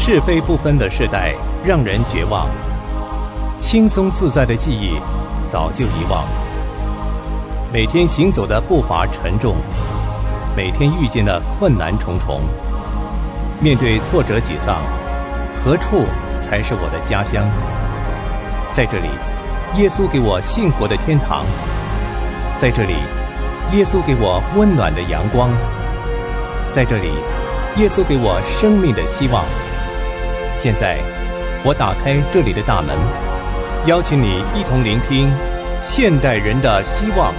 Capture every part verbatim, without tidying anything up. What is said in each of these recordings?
是非不分的世代让人绝望，轻松自在的记忆早就遗忘。每天行走的步伐沉重，每天遇见的困难重重。面对挫折沮丧，何处才是我的家乡？在这里，耶稣给我幸福的天堂。在这里，耶稣给我温暖的阳光。在这里，耶稣给我生命的希望。现在，我打开这里的大门，邀请你一同聆听现代人的希望。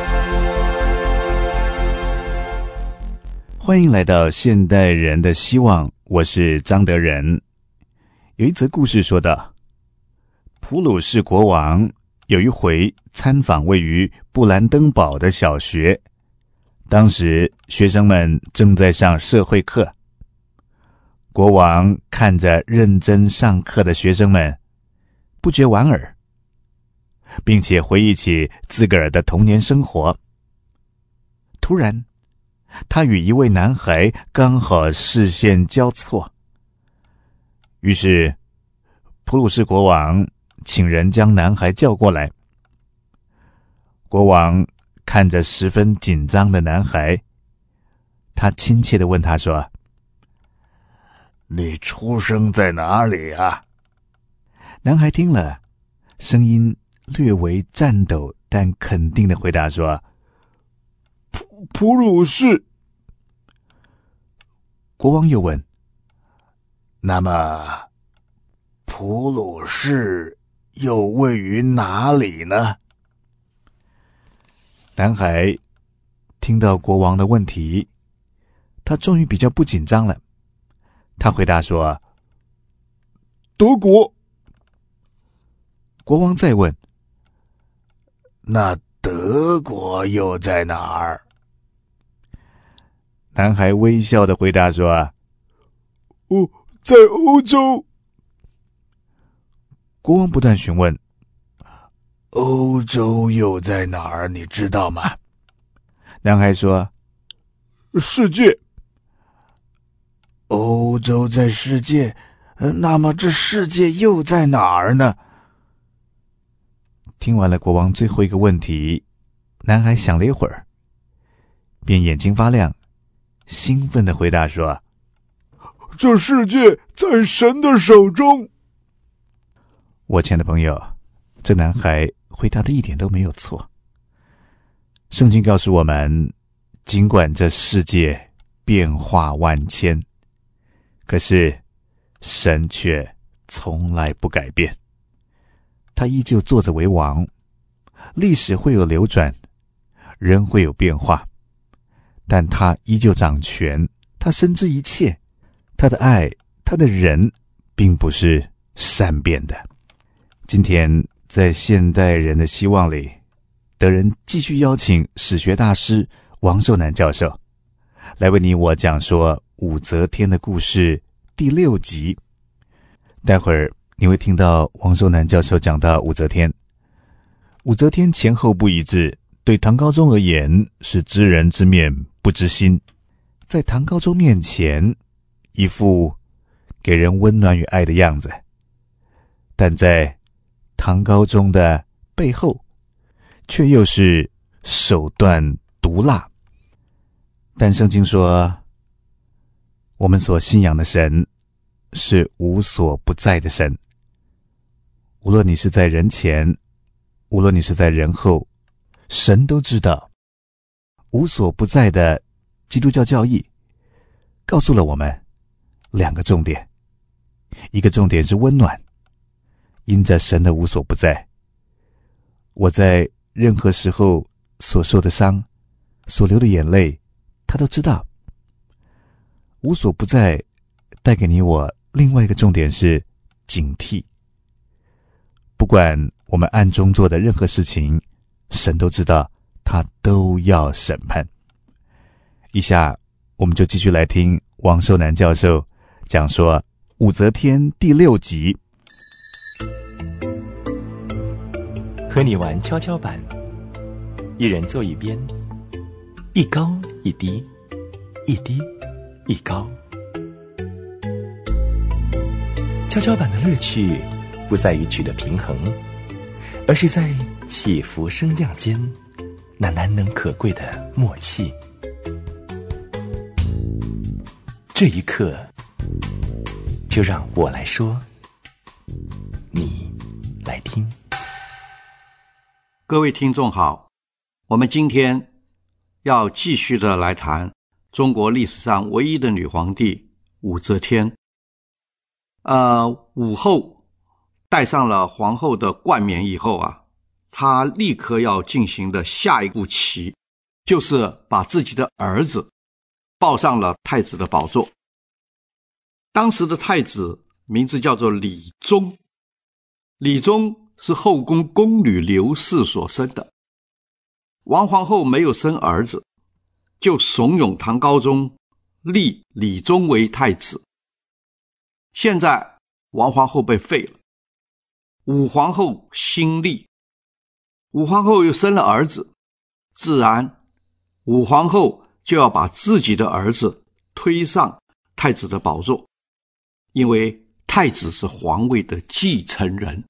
欢迎来到现代人的希望，我是张德仁。有一则故事说道，普鲁士国王有一回参访位于布兰登堡的小学，当时学生们正在上社会课。国王看着认真上课的学生们，不觉莞尔，并且回忆起自个儿的童年生活。突然，他与一位男孩刚好视线交错，于是普鲁士国王请人将男孩叫过来。国王看着十分紧张的男孩，他亲切地问他说：“你出生在哪里啊？”男孩听了，声音略为颤抖，但肯定地回答说：“普普鲁士。”国王又问：“那么，普鲁士又位于哪里呢？”男孩听到国王的问题，他终于比较不紧张了。他回答说：“德国。”国王再问：“那德国又在哪儿？”男孩微笑地回答说：“哦，在欧洲。”国王不断询问：“欧洲又在哪儿？你知道吗？”男孩说：“世界。”欧洲在世界，那么这世界又在哪儿呢？听完了国王最后一个问题，男孩想了一会儿，便眼睛发亮，兴奋地回答说：“这世界在神的手中。”我亲爱的朋友，这男孩回答的一点都没有错。圣经告诉我们，尽管这世界变化万千，可是神却从来不改变，他依旧坐着为王。历史会有流转，人会有变化，但他依旧掌权，他深知一切，他的爱，他的仁并不是善变的。今天在现代人的希望里，德仁继续邀请史学大师王寿南教授来为你我讲说武则天的故事第六集。待会儿你会听到王寿南教授讲到武则天。武则天前后不一致，对唐高宗而言是知人知面不知心，在唐高宗面前一副给人温暖与爱的样子，但在唐高宗的背后却又是手段毒辣。但圣经说，我们所信仰的神是无所不在的神，无论你是在人前，无论你是在人后，神都知道。无所不在的基督教教义告诉了我们两个重点，一个重点是温暖，因着神的无所不在，我在任何时候所受的伤，所流的眼泪，他都知道。无所不在带给你我另外一个重点是警惕，不管我们暗中做的任何事情，神都知道，他都要审判。以下我们就继续来听王寿南教授讲说武则天第六集。 和你玩跷跷板，一人坐一边，一高一低，一低一高。 跷跷板的乐趣不在于取得平衡，而是在起伏升降间那难能可贵的默契。这一刻，就让我来说，你来听。 各位听众好，我们今天要继续的来谈中国历史上唯一的女皇帝武则天。呃，武后戴上了皇后的冠冕以后啊，她立刻要进行的下一步棋，就是把自己的儿子抱上了太子的宝座。当时的太子名字叫做李宗，李宗是后宫宫女刘氏所生的。王皇后没有生儿子，就怂恿唐高宗立李宗为太子。现在王皇后被废了，武皇后新立，武皇后又生了儿子，自然武皇后就要把自己的儿子推上太子的宝座，因为太子是皇位的继承人。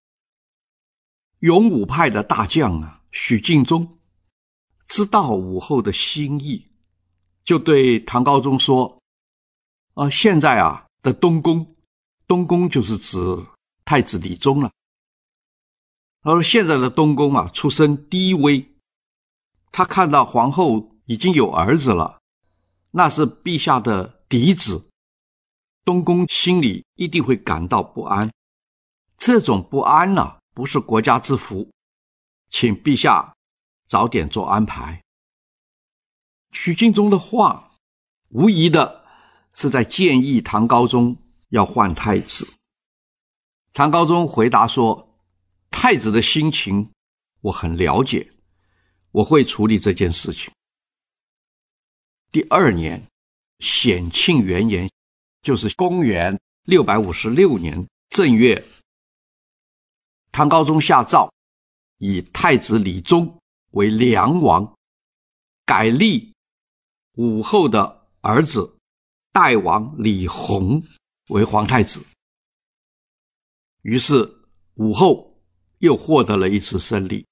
勇武派的大将啊，许敬宗知道武后的心意，就对唐高宗说：呃，现在啊的东宫，东宫就是指太子李宗了。而现在的东宫啊，出身低微，他看到皇后已经有儿子了，那是陛下的嫡子，东宫心里一定会感到不安。这种不安呢、啊，不是国家之福，请陛下早点做安排。许敬宗的话无疑的是在建议唐高宗要换太子。唐高宗回答说：太子的心情我很了解，我会处理这件事情。第二年，显庆元年，就是公元六百五十六年正月，唐高宗下诏以太子李宗为梁王，改立武后的儿子代王李弘为皇太子。于是武后又获得了一次胜利。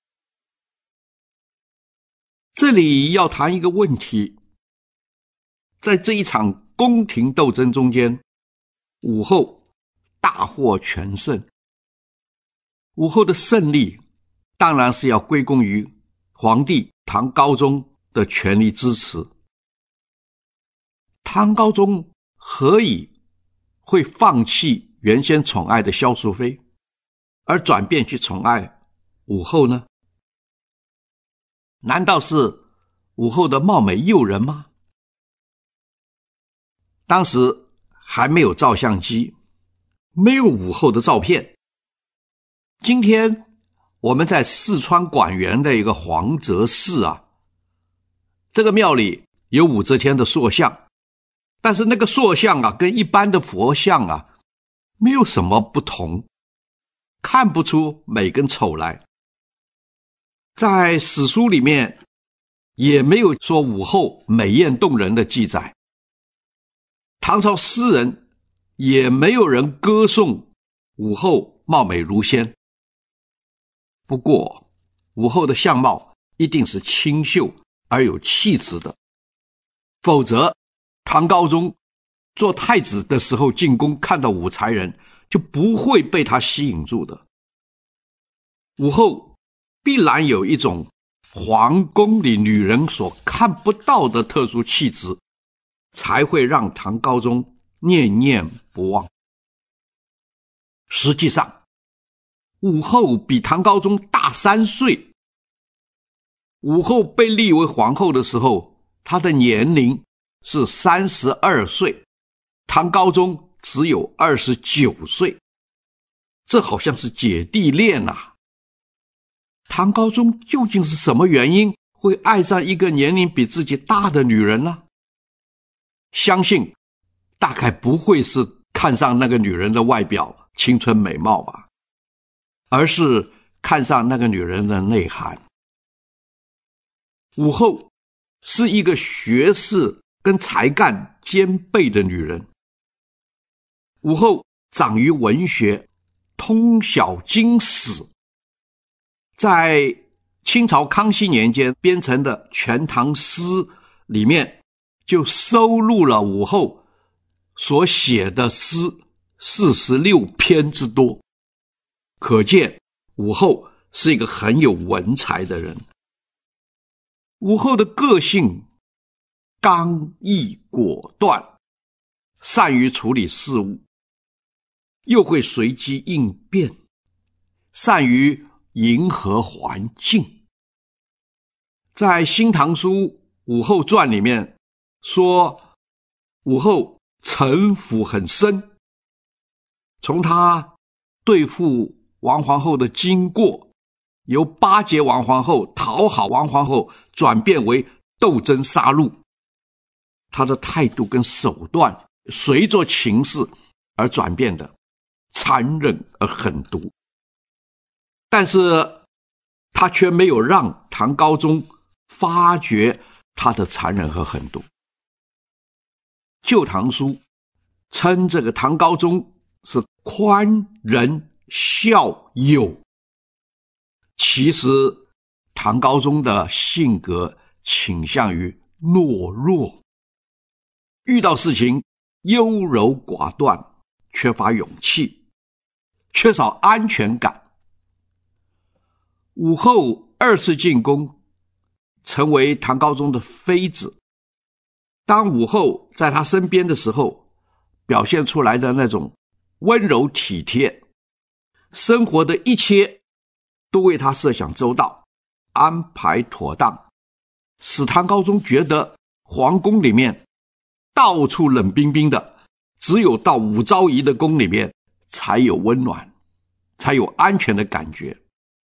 这里要谈一个问题，在这一场宫廷斗争中间，武后大获全胜。武后的胜利当然是要归功于皇帝唐高宗的全力支持。唐高宗何以会放弃原先宠爱的萧淑妃，而转变去宠爱武后呢？难道是武后的貌美诱人吗？当时还没有照相机，没有武后的照片。今天我们在四川管源的一个黄泽寺啊，这个庙里有武则天的塑像，但是那个塑像啊，跟一般的佛像啊没有什么不同，看不出美跟丑来。在史书里面也没有说武后美艳动人的记载，唐朝诗人也没有人歌颂武后貌美如仙。不过武后的相貌一定是清秀而有气质的，否则唐高宗做太子的时候进宫看到武才人就不会被他吸引住的。武后必然有一种皇宫里女人所看不到的特殊气质，才会让唐高宗念念不忘。实际上武后比唐高宗大三岁。武后被立为皇后的时候，她的年龄是三十二岁，唐高宗只有二十九岁，这好像是姐弟恋啊。唐高宗究竟是什么原因会爱上一个年龄比自己大的女人呢？相信大概不会是看上那个女人的外表青春美貌吧，而是看上那个女人的内涵。武后是一个学识跟才干兼备的女人。武后长于文学，通晓经史，在清朝康熙年间编成的《全唐诗》里面就收录了武后所写的诗四十六篇之多，可见武后是一个很有文采的人。武后的个性刚毅果断，善于处理事务，又会随机应变，善于迎合环境。在《新唐书·武后传》里面说，武后城府很深，从她对付王皇后的经过，由巴结王皇后、讨好王皇后，转变为斗争杀戮，她的态度跟手段随着情势而转变的，残忍而狠毒。但是她却没有让唐高宗发觉她的残忍和狠毒。《旧唐书》称这个唐高宗是宽仁孝友，其实唐高宗的性格倾向于懦弱，遇到事情优柔寡断，缺乏勇气，缺少安全感。武后二次进宫，成为唐高宗的妃子，当武后在他身边的时候，表现出来的那种温柔体贴，生活的一切都为他设想周到，安排妥当，使唐高宗觉得皇宫里面到处冷冰冰的，只有到武昭仪的宫里面才有温暖，才有安全的感觉。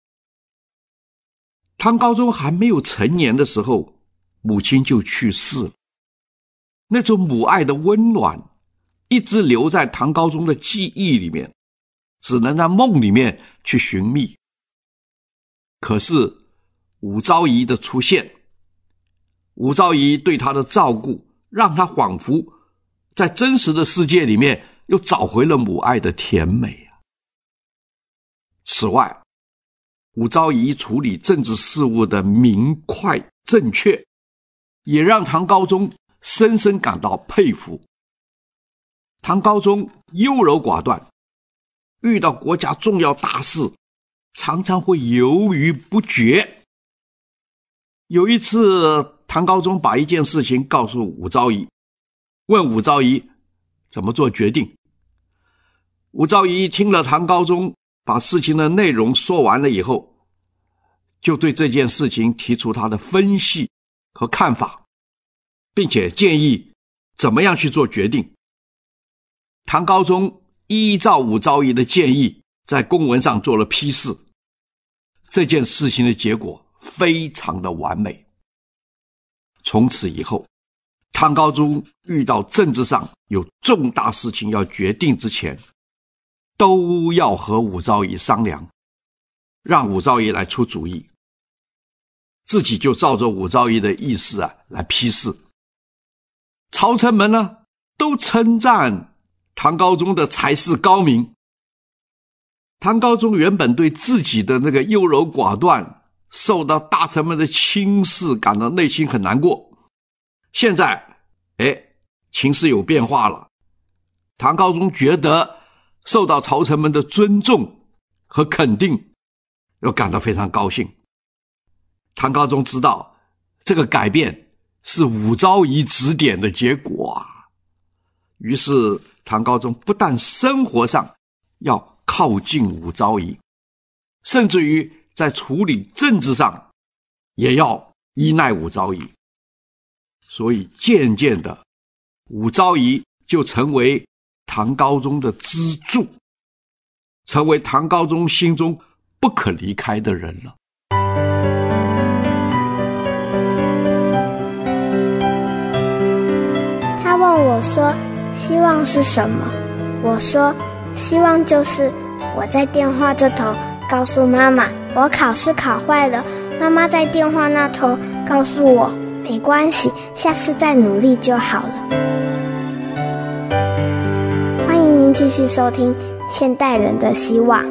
唐高宗还没有成年的时候，母亲就去世了，那种母爱的温暖一直留在唐高宗的记忆里面，只能在梦里面去寻觅。可是武昭仪的出现，武昭仪对他的照顾，让他仿佛在真实的世界里面又找回了母爱的甜美啊。此外，武昭仪处理政治事务的明快正确，也让唐高宗深深感到佩服。唐高宗优柔寡断，遇到国家重要大事常常会犹豫不决。有一次，唐高宗把一件事情告诉武昭仪，问武昭仪怎么做决定。武昭仪听了唐高宗把事情的内容说完了以后，就对这件事情提出他的分析和看法，并且建议怎么样去做决定。唐高宗依照武昭仪的建议，在公文上做了批示，这件事情的结果非常的完美。从此以后，唐高宗遇到政治上有重大事情要决定之前，都要和武昭仪商量，让武昭仪来出主意，自己就照着武昭仪的意思啊来批示。朝臣们呢，都称赞唐高宗的才识高明。唐高宗原本对自己的那个优柔寡断，受到大臣们的轻视，感到内心很难过。现在，哎，情势有变化了。唐高宗觉得受到朝臣们的尊重和肯定，又感到非常高兴。唐高宗知道这个改变是武昭仪指点的结果啊，于是唐高宗不但生活上要靠近武昭仪，甚至于在处理政治上也要依赖武昭仪。所以渐渐的，武昭仪就成为唐高宗的支柱，成为唐高宗心中不可离开的人了。 他问我说，希望是什么？我说，希望就是我在电话这头告诉妈妈我考试考坏了，妈妈在电话那头告诉我没关系，下次再努力就好了。欢迎您继继续收听现代人的希望。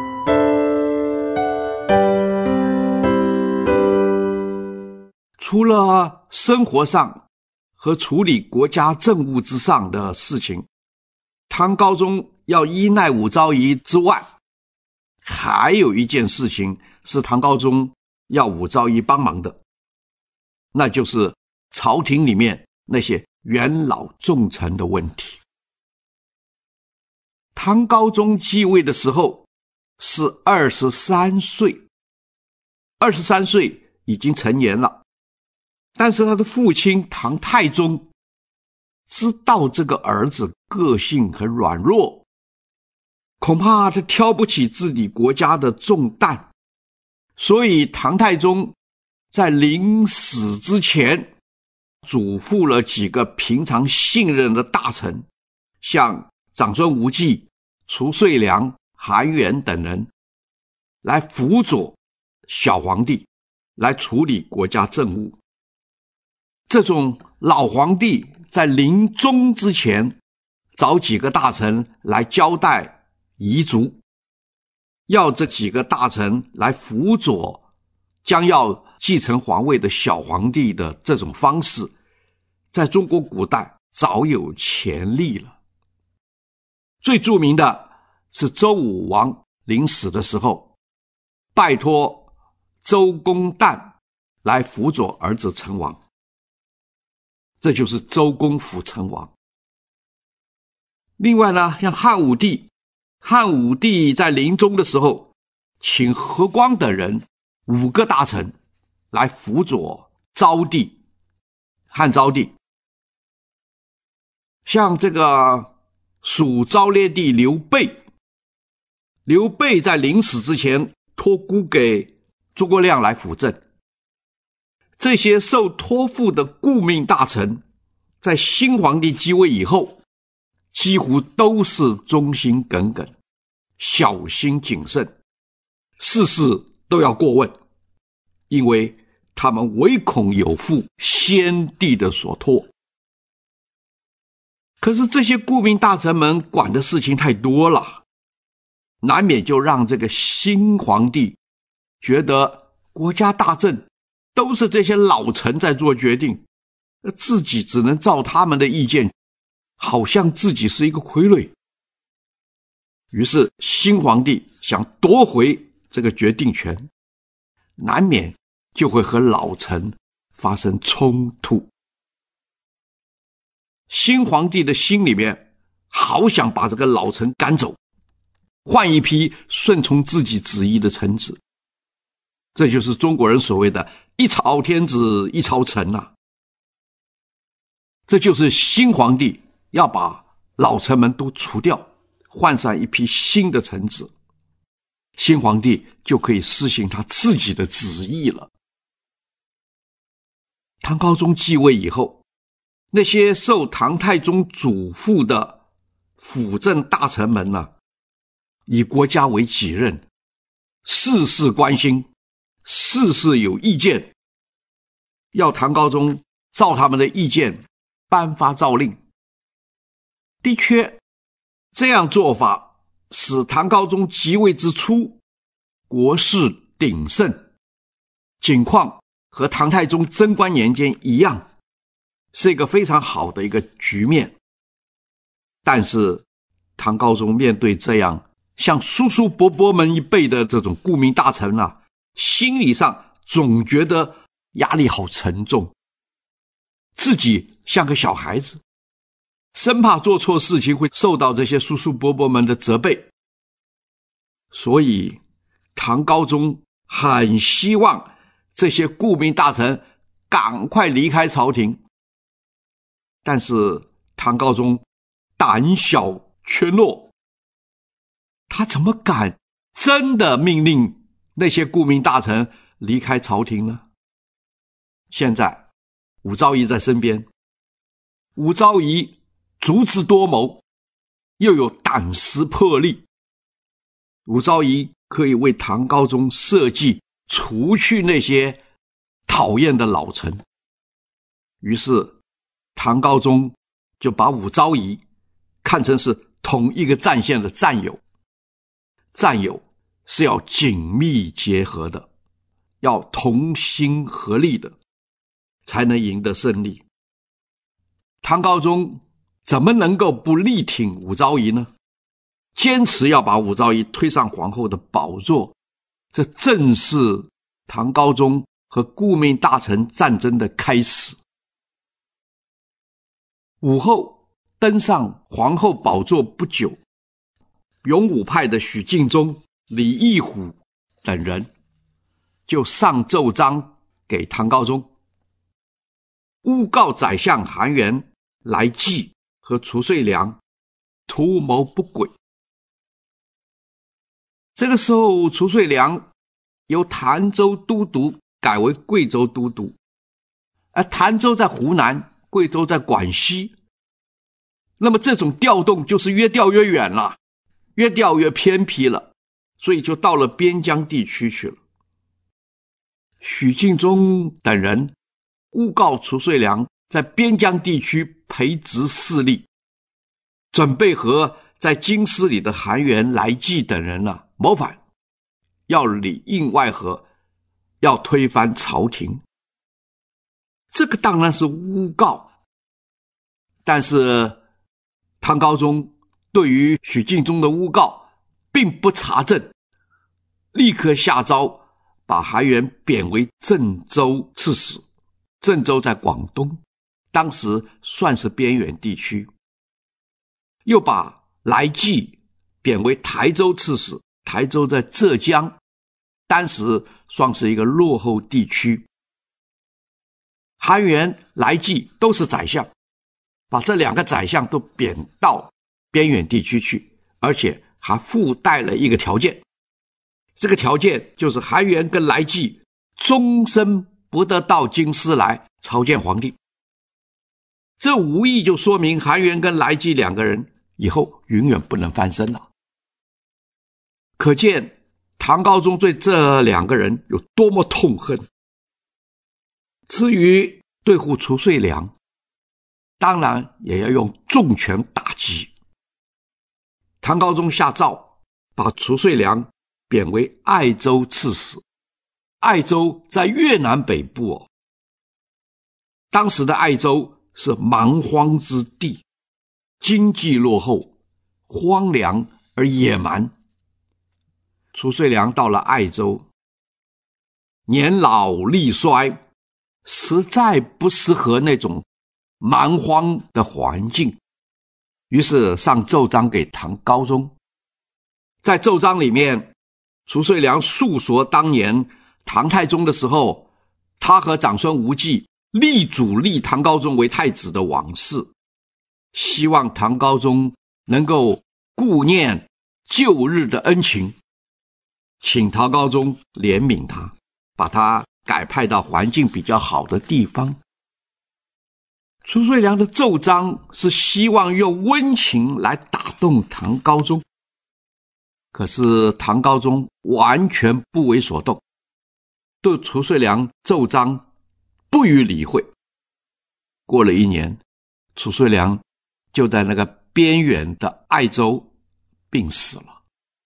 除了生活上和处理国家政务之上的事情，唐高宗要依赖武昭仪之外，还有一件事情是唐高宗要武昭仪帮忙的，那就是朝廷里面那些元老重臣的问题。唐高宗继位的时候是二十三岁，二十三岁已经成年了，但是他的父亲唐太宗知道这个儿子个性很软弱，恐怕他挑不起自己国家的重担，所以唐太宗在临死之前嘱咐了几个平常信任的大臣，像长孙无忌、褚遂良、韩元等人来辅佐小皇帝来处理国家政务。这种老皇帝在临终之前找几个大臣来交代遗嘱，要这几个大臣来辅佐将要继承皇位的小皇帝的这种方式，在中国古代早有前例了。最著名的是周武王临死的时候，拜托周公旦来辅佐儿子成王，这就是周公辅成王。另外呢，像汉武帝，汉武帝在临终的时候，请和光等人五个大臣来辅佐昭帝，汉昭帝。像这个蜀昭烈帝刘备，刘备在临死之前托孤给诸葛亮来辅政。这些受托付的顾命大臣，在新皇帝继位以后，几乎都是忠心耿耿，小心谨慎，事事都要过问，因为他们唯恐有负先帝的所托。可是这些顾命大臣们管的事情太多了，难免就让这个新皇帝觉得国家大政都是这些老臣在做决定，自己只能照他们的意见，好像自己是一个傀儡。于是新皇帝想夺回这个决定权，难免就会和老臣发生冲突。新皇帝的心里面好想把这个老臣赶走，换一批顺从自己旨意的臣子。这就是中国人所谓的一朝天子一朝臣啊。这就是新皇帝要把老臣们都除掉，换上一批新的臣子，新皇帝就可以施行他自己的旨意了。唐高宗继位以后，那些受唐太宗嘱咐的辅政大臣们呢，以国家为己任，事事关心，事事有意见，要唐高宗照他们的意见颁发诏令。的确，这样做法使唐高宗即位之初国势鼎盛，景况和唐太宗贞观年间一样，是一个非常好的一个局面。但是唐高宗面对这样像叔叔伯伯们一辈的这种顾命大臣啊，心理上总觉得压力好沉重，自己像个小孩子，生怕做错事情会受到这些叔叔伯伯们的责备。所以唐高宗很希望这些顾命大臣赶快离开朝廷，但是唐高宗胆小怯懦，他怎么敢真的命令那些顾命大臣离开朝廷呢？现在武昭仪在身边，武昭仪足智多谋，又有胆识魄力，武昭仪可以为唐高宗设计除去那些讨厌的老臣。于是唐高宗就把武昭仪看成是同一个战线的战友。战友是要紧密结合的，要同心合力的，才能赢得胜利。唐高宗怎么能够不力挺武昭仪呢？坚持要把武昭仪推上皇后的宝座，这正是唐高宗和顾命大臣战争的开始。武后登上皇后宝座不久，勇武派的许敬宗、李义虎等人就上奏章给唐高宗，诬告宰相韩元、来济和褚遂良图谋不轨。这个时候，褚遂良由潭州都督改为贵州都督，而潭州在湖南，贵州在广西，那么这种调动就是越调越远了，越调越偏僻了，所以就到了边疆地区去了。许敬宗等人诬告褚遂良在边疆地区培植势力，准备和在京师里的韩元、来济等人啊谋反，要里应外合，要推翻朝廷。这个当然是诬告，但是唐高宗对于许敬宗的诬告并不查证，立刻下诏把韩元贬为郑州刺史。郑州在广东，当时算是边远地区。又把来济贬为台州刺史，台州在浙江，当时算是一个落后地区。韩元、来济都是宰相，把这两个宰相都贬到边远地区去，而且还附带了一个条件，这个条件就是韩元跟来济终身不得到京师来朝见皇帝。这无疑就说明韩元跟来济两个人以后永远不能翻身了。可见唐高宗对这两个人有多么痛恨。至于对付褚遂良，当然也要用重拳打击。唐高宗下诏把褚遂良贬为爱州刺史。爱州在越南北部哦，当时的爱州是蛮荒之地，经济落后，荒凉而野蛮。褚遂良到了爱州，年老力衰，实在不适合那种蛮荒的环境，于是上奏章给唐高宗。在奏章里面，褚遂良述说当年唐太宗的时候，他和长孙无忌力主立唐高宗为太子的往事，希望唐高宗能够顾念旧日的恩情，请唐高宗怜悯他，把他改派到环境比较好的地方。褚遂良的奏章是希望用温情来打动唐高宗，可是唐高宗完全不为所动，对褚遂良奏章不予理会。过了一年，褚遂良就在那个边远的爱州病死了。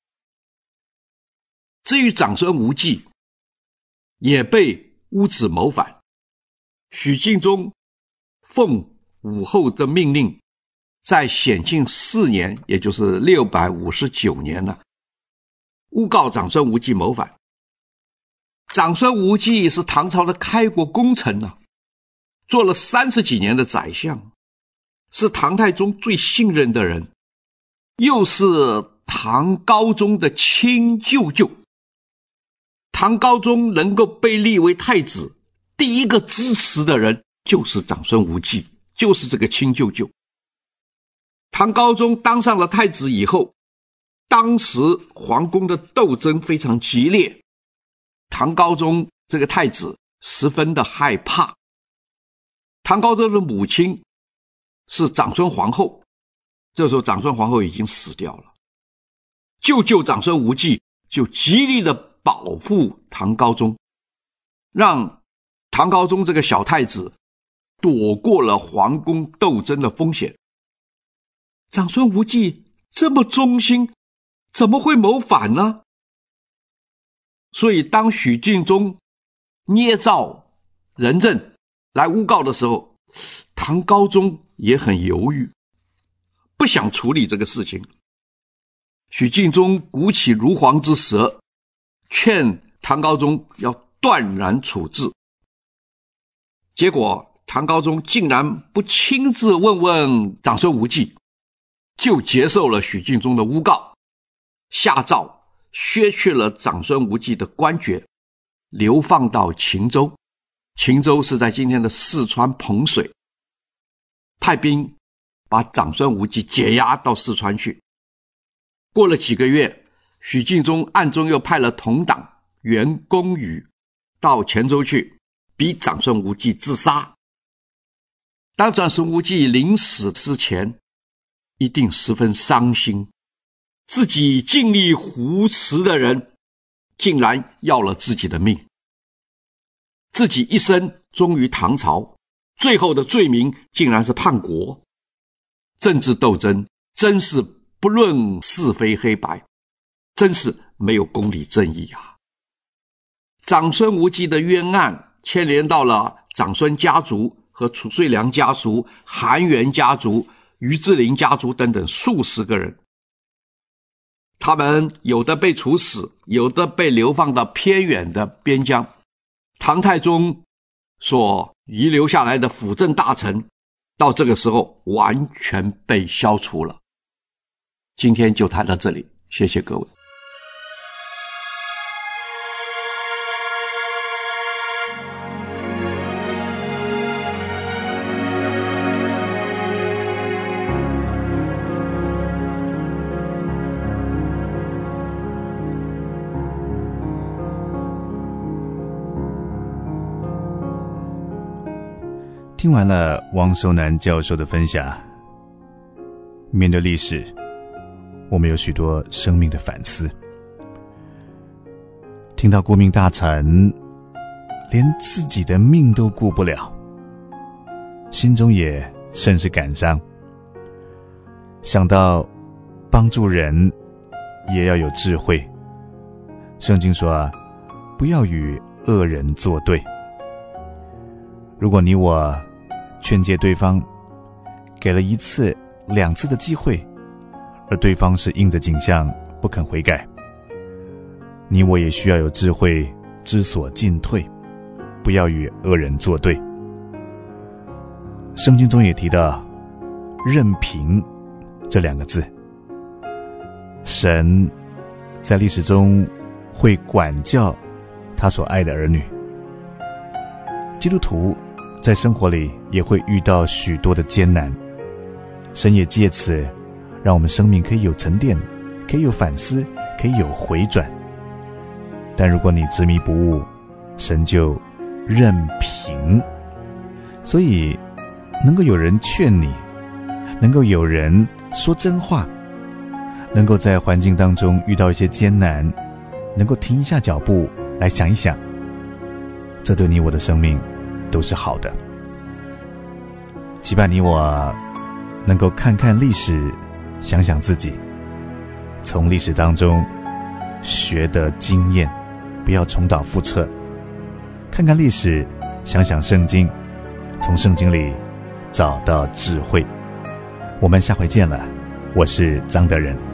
至于长孙无忌，也被诬指谋反。许敬宗奉武后的命令，在显庆四年，也就是六百五十九年呢，诬告长孙无忌谋反。长孙无忌是唐朝的开国功臣啊，做了三十几年的宰相，是唐太宗最信任的人，又是唐高宗的亲舅舅。唐高宗能够被立为太子，第一个支持的人就是长孙无忌，就是这个亲舅舅。唐高宗当上了太子以后，当时皇宫的斗争非常激烈，唐高宗这个太子十分的害怕。唐高宗的母亲是长孙皇后，这时候长孙皇后已经死掉了，舅舅长孙无忌就极力的保护唐高宗，让唐高宗这个小太子躲过了皇宫斗争的风险。长孙无忌这么忠心，怎么会谋反呢？所以当许敬宗捏造人证来诬告的时候，唐高宗也很犹豫，不想处理这个事情。许敬宗鼓起如簧之舌，劝唐高宗要断然处置。结果唐高宗竟然不亲自问问长孙无忌，就接受了许敬宗的诬告，下诏削去了长孙无忌的官爵，流放到秦州。秦州是在今天的四川彭水，派兵把长孙无忌解押到四川去。过了几个月，许敬宗暗中又派了同党袁公宇到黔州去逼长孙无忌自杀。当长孙无忌临死之前，一定十分伤心，自己尽力扶持的人竟然要了自己的命，自己一生忠于唐朝，最后的罪名竟然是叛国。政治斗争真是不论是非黑白，真是没有公理正义啊！长孙无忌的冤案牵连到了长孙家族和褚遂良家族、韩元家族、于志林家族等等数十个人，他们有的被处死，有的被流放到偏远的边疆。唐太宗所遗留下来的辅政大臣，到这个时候完全被消除了。今天就谈到这里，谢谢各位。 听完了王守南教授的分享，面对历史，我们有许多生命的反思。听到顾命大臣连自己的命都顾不了，心中也甚是感伤。想到帮助人也要有智慧，圣经说啊，不要与恶人作对。如果你我劝诫对方，给了一次两次的机会，而对方是硬着颈项不肯悔改，你我也需要有智慧，知所进退，不要与恶人作对。圣经中也提到任凭这两个字，神在历史中会管教他所爱的儿女。基督徒在生活里也会遇到许多的艰难，神也借此让我们生命可以有沉淀，可以有反思，可以有回转。但如果你执迷不悟，神就任凭。所以能够有人劝你，能够有人说真话，能够在环境当中遇到一些艰难，能够停一下脚步来想一想，这对你我的生命都是好的。期盼你我能够看看历史，想想自己，从历史当中学得经验，不要重蹈覆辙。看看历史，想想圣经，从圣经里找到智慧。我们下回见了，我是张德仁。